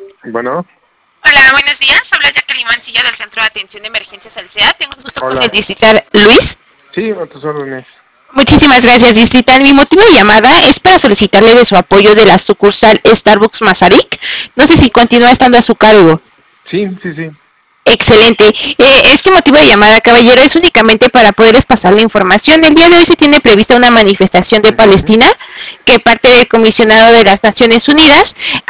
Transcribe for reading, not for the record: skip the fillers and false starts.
Bueno, Hola, buenos días. Habla Jacqueline Mancilla del Centro de Atención de Emergencias al SEA. Tengo el gusto con hola. el distrital Luis. Sí, a tus órdenes. Muchísimas gracias, distrital. Mi motivo de llamada es para solicitarle de su apoyo de la sucursal Starbucks Mazarik. No sé si continúa estando a su cargo. Sí, sí, sí. Excelente. Este motivo de llamada, caballero, es únicamente para poderles pasar la información. El día de hoy se tiene prevista una manifestación de Ujú. Palestina que parte del comisionado de las Naciones Unidas